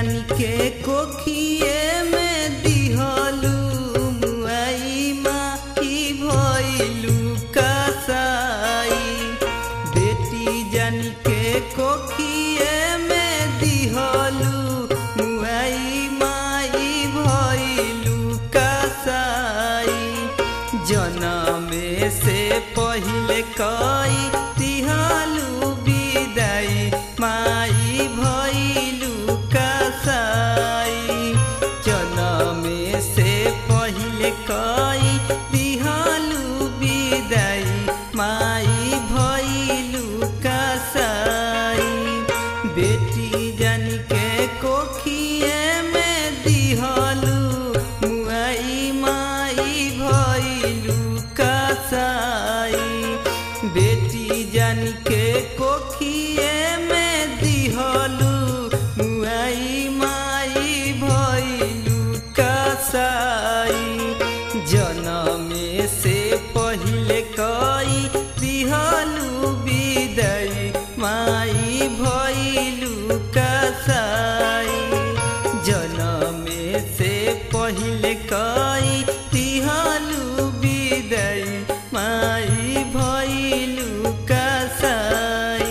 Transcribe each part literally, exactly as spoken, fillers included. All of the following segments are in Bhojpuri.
जानी के कोखिए में दिहलू मुआई माई भइलू कसाई। बेटी जानी के कोखिए में दिहलू मुआई माई भइलू कसाई। जनमे से पहिले कई दिहलू विदाई माई भइलू कसाई। जनमे से पहिले कई दिहलू विदाई माई भइलू कसाई। बेटी जानी के कोखिए में दिहलू मुआई माई भइलू कसाई। बेटी जानी के कोखिए में दिहलू मुआई माई भइलू कसाई। जनमे से पहिले कई दिहलू विदाई माई भइलू कसाई। जनमे से पहिले कई दिहलू विदाई माई भइलू कसाई।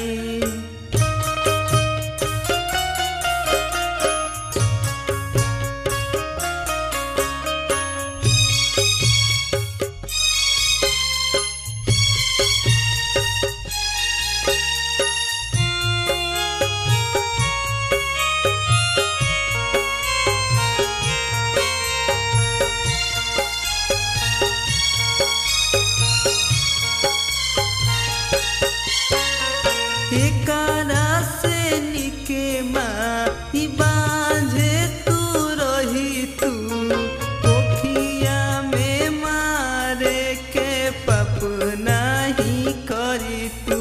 एकरा से निके माई बांझे तू रही तू कोखिया में मारे के पाप नहीं करी तू।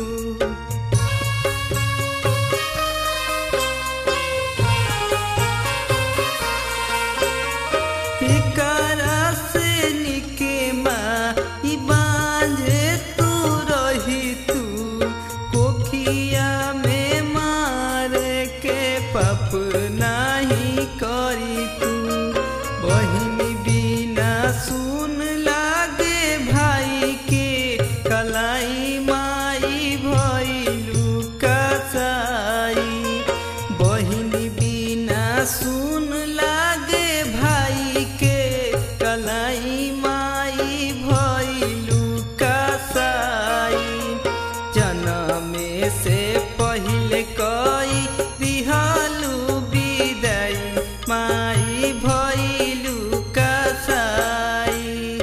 एकरा से निके माई बांझे तू रही तू कोखिया में मारे के पाप नहीं करी तू। बहिन बिना सुन लागे भाई के कलाई माई भइलू कसाई। बहिन बिना सुन लागे भाई के कलाई माई भइलू कसाई। जनमे से पहिले कई दिहलू विदाई माई भइलू कसाई।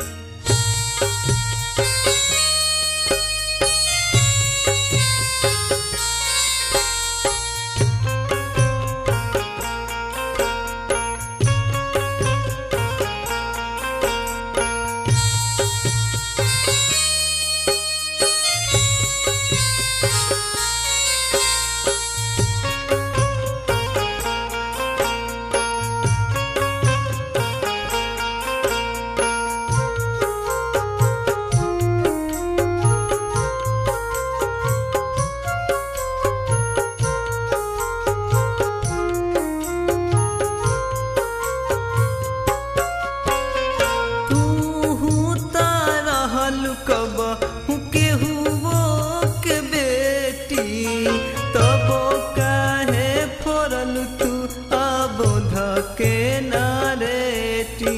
कबहू केहू के बेटी तबो काहे फोड़ल तू अबोध के नारेटी।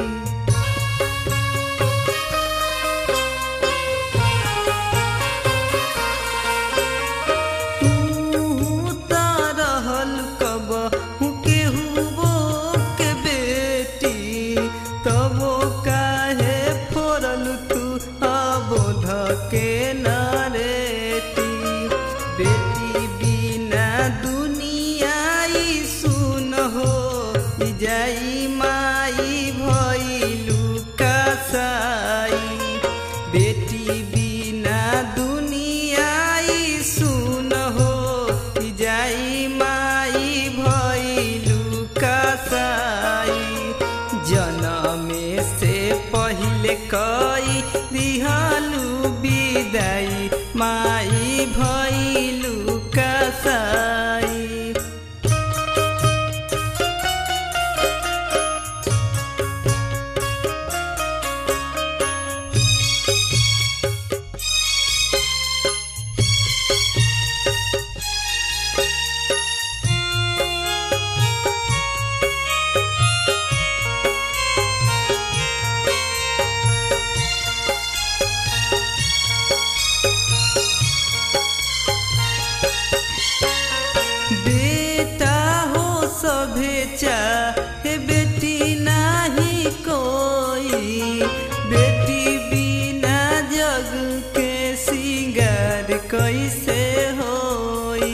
तू ता रहल कबहू केहू के बेटी तबो काहे फोड़ल तू अबोध के नारेटी। बेटी बिना दुनियाई सुन हो जाई माई भइलू कसाई। बेटी बिना दुनियाई सुन हो जाई माई भइलू कसाई। जनमे से पहिले कई दिहलू विदाई माई भइलू कसाई। सभे चाहे बेटी नाही कोई, बेटी बिना जग के सिंगार कैसे होई।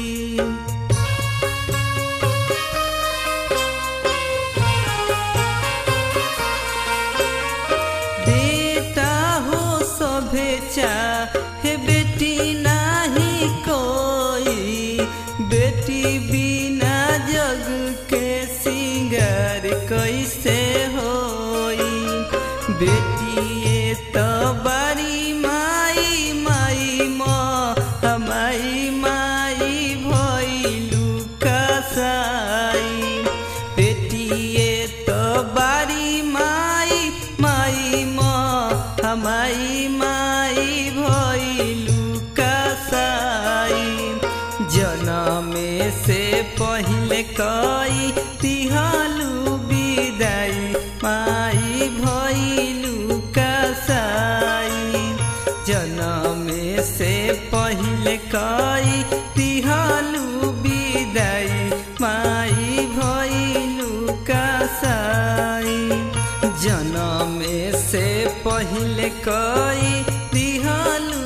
बेटा हो सभे चाहे बेटी नाही कोई, बेटी बिना जग के सिंगार कैसे होई। बेटिए तो बारी माई माई माँ माई माई भइलु कसाई। बेटिए तो बारी माई माई माँ माई माई भइलु कसाई। जनमे से पहिले कई तिहालु विदाई, माई भइलु कसाई। जनमे से पहिले कई तिहालु विदाई, माई भइलु कसाई। जनमे से पहिले कई तिहालु